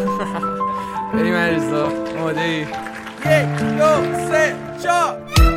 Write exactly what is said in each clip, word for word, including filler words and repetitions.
بریم عریضا آماده ای؟ یک دو سه چهار.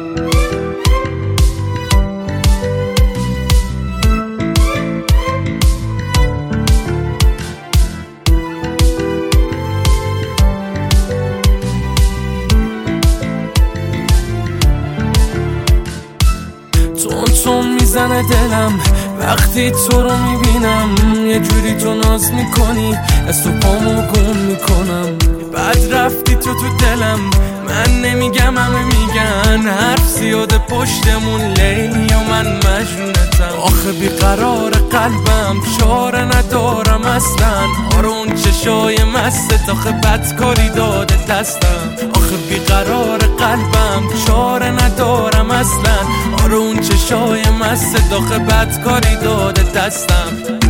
تون تون میزنه دلم وقتی تو رو میبینم، یه جوری تو ناز میکنی از تو پامو گم میکنم. بعد رفتی تو تو دلم، من نمیگم همه میگن، حرف زیاده پشتمون لیلی و من مجنونتم. آخه بیقرار قلبم چاره ندارم اصلا، آره اون چشای مستت آخه بدکاری داده دستم. آخه بیقرار قلبم چاره ندارم اصلا، آره اون چشای مستت آخه بدکاری داده دستم.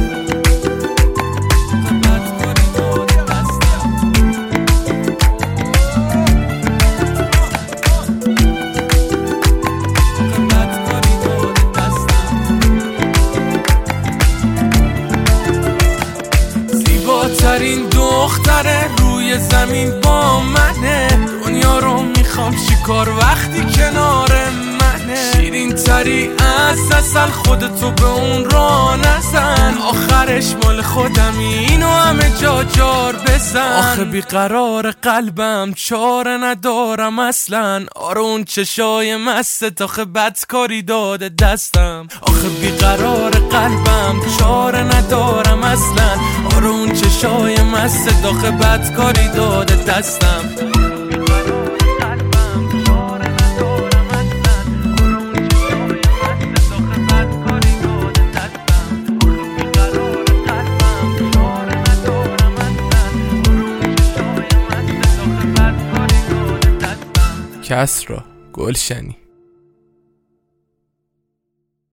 زیباترین دختره روی زمین با منه، دنیا رو میخوام چیکار وقتی کنار منه. شیرین تری از اصل خودتو به اون را نزن، آخرش مال خودمی اینو همه جا جار بزن. آخه بیقرار قلبم چاره ندارم اصلا، آره اون چشای مست آخه بدکاری داده دستم. آخه بیقرار قلبم چاره ندارم اصلا، آره اون چشای مست آخه بدکاری داده دستم. کسرا گلشنی.